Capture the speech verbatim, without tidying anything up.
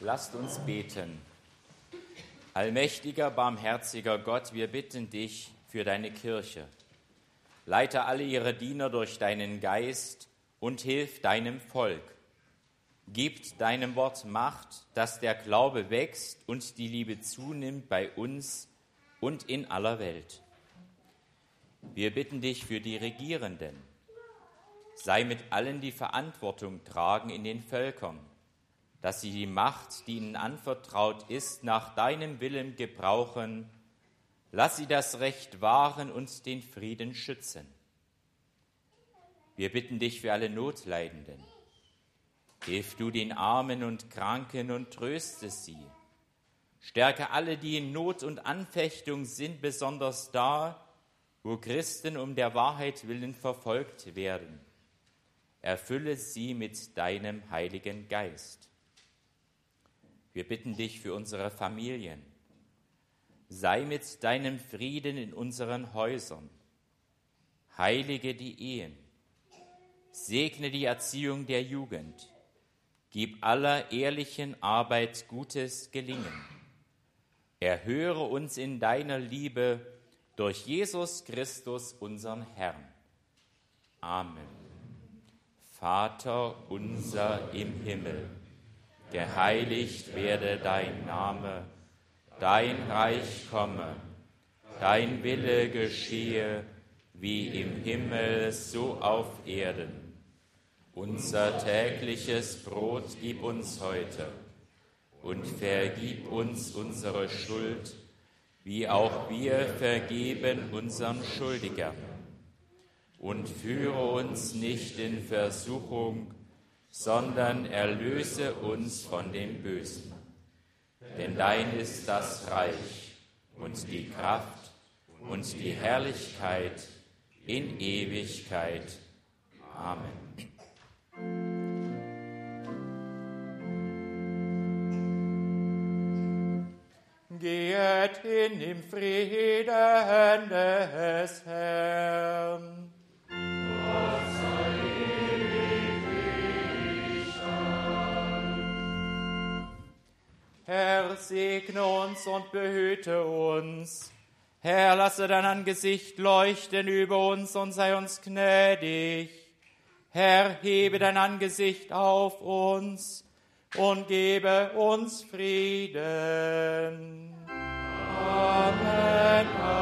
Lasst uns beten. Allmächtiger, barmherziger Gott, wir bitten dich für deine Kirche. Leite alle ihre Diener durch deinen Geist und hilf deinem Volk. Gib deinem Wort Macht, dass der Glaube wächst und die Liebe zunimmt bei uns und in aller Welt. Wir bitten dich für die Regierenden. Sei mit allen, die Verantwortung tragen in den Völkern, dass sie die Macht, die ihnen anvertraut ist, nach deinem Willen gebrauchen. Lass sie das Recht wahren und den Frieden schützen. Wir bitten dich für alle Notleidenden. Hilf du den Armen und Kranken und tröste sie. Stärke alle, die in Not und Anfechtung sind, besonders da, wo Christen um der Wahrheit willen verfolgt werden. Erfülle sie mit deinem Heiligen Geist. Wir bitten dich für unsere Familien. Sei mit deinem Frieden in unseren Häusern. Heilige die Ehen. Segne die Erziehung der Jugend. Gib aller ehrlichen Arbeit gutes Gelingen. Erhöre uns in deiner Liebe durch Jesus Christus, unseren Herrn. Amen. Vater unser im Himmel, geheiligt werde dein Name, dein Reich komme, dein Wille geschehe, wie im Himmel, so auf Erden. Unser tägliches Brot gib uns heute und vergib uns unsere Schuld, wie auch wir vergeben unseren Schuldigern. Und führe uns nicht in Versuchung, sondern erlöse uns von dem Bösen. Denn dein ist das Reich und die Kraft und die Herrlichkeit in Ewigkeit. Amen. Geht hin im Frieden des Herrn. Herr, segne uns und behüte uns. Herr, lasse dein Angesicht leuchten über uns und sei uns gnädig. Herr, hebe dein Angesicht auf uns und gebe uns Frieden. Amen.